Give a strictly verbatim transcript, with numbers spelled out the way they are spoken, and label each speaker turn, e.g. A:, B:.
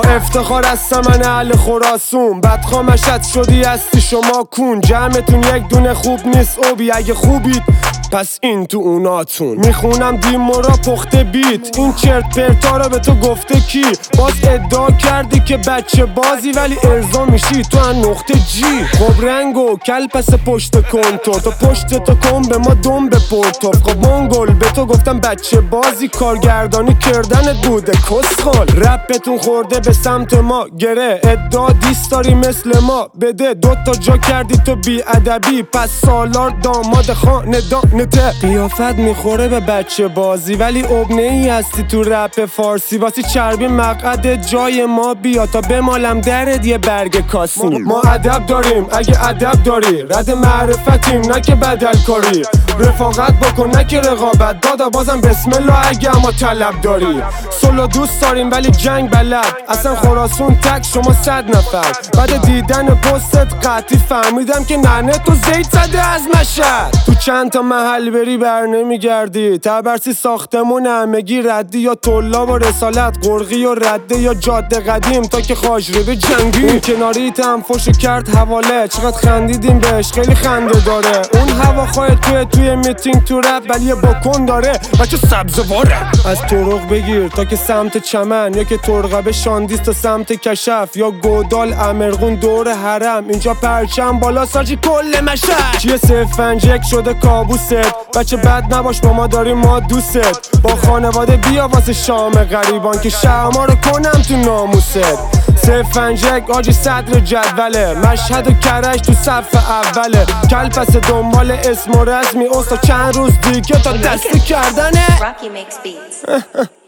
A: افتخار هستم من اهل خراسون، بدخوامشت شدی هستی شما کون. جمعتون یک دونه خوب نیست اوبی، اگه خوبید پس این تو اوناتون. میخونم دیمو را پخته بیت، این چرت پرتا را به تو گفته کی؟ باز ادعا کردی که بچه بازی ولی ارضا میشی تو ان نقطه جی. خب رنگو کل پس پشت کنتور، تو پشت تو کن به ما دم به پورتو. خب منگل به تو گفتم بچه بازی، کارگردانی کردنت بوده کسخال. رپتون خورده به سمت ما گره، ادعا دیست داری مثل ما بده. دوتا جا کردی تو بی ادبی، پس سالار داماد خاندانته. قیافت میخوره به بچه بازی ولی ابنه ای هستی تو رپ فارسی. واسه چربی مقعد جای ما بیا تا بمالم درد یه برگ کاسی. ما ادب داریم اگه ادب داری، رد معرفتیم نه که بدل کاری. رفاقت بکن نه که رقابت، دادا بازم بسم الله اگه اما طلب داری. سولو دوست داریم ولی جنگ بلد، اصلا خراسون تک شما صد نفر. بعد دیدن پستت قطعی فهمیدم که ننه تو زیت زده از مشهد. تو چند تا محل بری بر نمیگردی، تبرسی ساختمون همگی ردی. یا طلاب و رسالت قرقی و رده، یا جاده قدیم تا که خاجربه جنگی. اون کناریت هم فوشو کرد حواله، چقدر خندیدیم بهش خیلی خنده داره. اون هواخواه توی توی میتینگ تو رپ ولی یه بکن داره بچه سبزواره. از طرق بگیر تا که سمت چمن، یا که ترقبه شاندیست تا سمت کشف، یا گودال امرغون دور حرم. اینجا پرچم بالا ساجی کل مشهد. چیه صرف پنج یک شده کابوست، بچه بد نباش با ما داریم ما دوست. با خانواده بیا واسه شام غریبان که شرما رو کنم تو ناموست. صرف پنج یک آجی صدر جدوله، مشهد و کرج تو صف اوله. کل پس دنبال اسم و رسمی استا چند روز دیگه تا دستی کردنه.